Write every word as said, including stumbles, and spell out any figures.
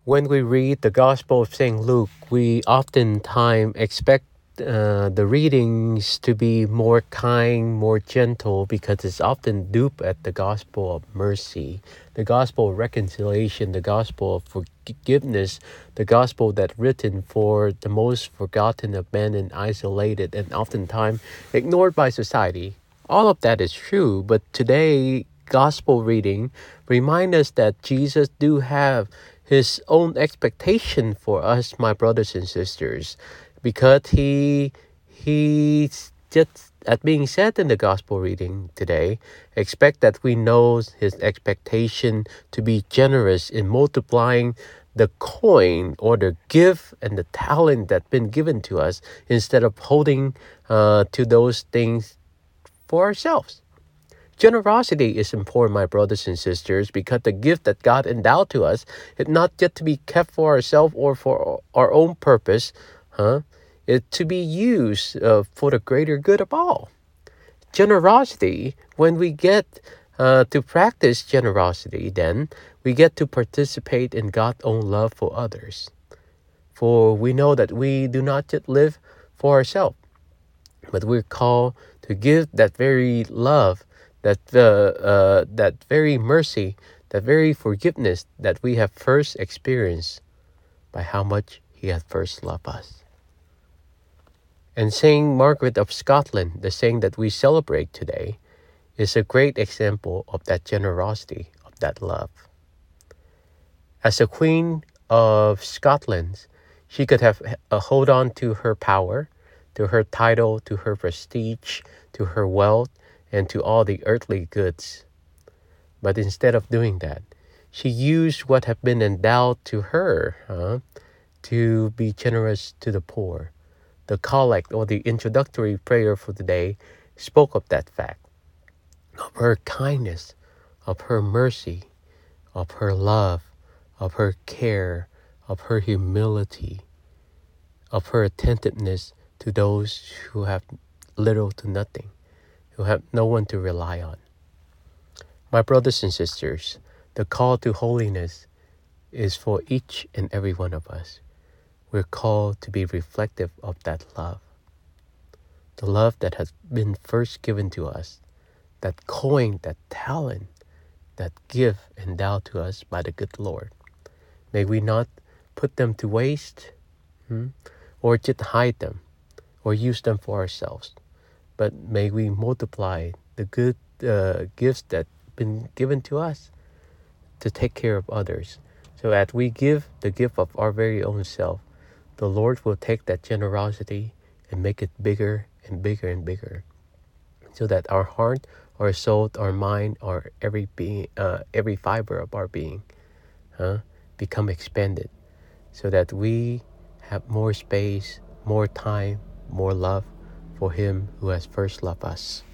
When we read the Gospel of Saint Luke, we oftentimes expect uh, the readings to be more kind, more gentle, because it's often duped at the Gospel of mercy, the Gospel of reconciliation, the Gospel of forgiveness, the Gospel that's written for the most forgotten of men and isolated and oftentimes ignored by society. All of that is true, but today, Gospel reading remind us that Jesus do have his own expectation for us, my brothers and sisters, because he he's just as being said in the gospel reading today, expect that we know his expectation to be generous in multiplying the coin or the gift and the talent that's been given to us instead of holding uh, to those things for ourselves. Generosity is important, my brothers and sisters, because the gift that God endowed to us is not just to be kept for ourselves or for our own purpose, huh? It's to be used uh, for the greater good of all. Generosity, when we get uh, to practice generosity, then we get to participate in God's own love for others. For we know that we do not just live for ourselves, but we're called to give that very love, that uh, uh, that very mercy, that very forgiveness that we have first experienced by how much he had first loved us. And Saint Margaret of Scotland, the saint that we celebrate today, is a great example of that generosity, of that love. As a Queen of Scotland, she could have uh, hold on to her power, to her title, to her prestige, to her wealth, and to all the earthly goods. But instead of doing that, she used what had been endowed to her huh, to be generous to the poor. The collect or the introductory prayer for today spoke of that fact, of her kindness, of her mercy, of her love, of her care, of her humility, of her attentiveness to those who have little to nothing, who have no one to rely on. My brothers and sisters, the call to holiness is for each and every one of us. We're called to be reflective of that love. The love that has been first given to us, that coin, that talent, that gift endowed to us by the good Lord. May we not put them to waste hmm, or just hide them or use them for ourselves, but may we multiply the good uh, gifts that have been given to us to take care of others. So as we give the gift of our very own self, the Lord will take that generosity and make it bigger and bigger and bigger, so that our heart, our soul, our mind, our every being, uh, every fiber of our being, huh, become expanded, so that we have more space, more time, more love for Him who has first loved us.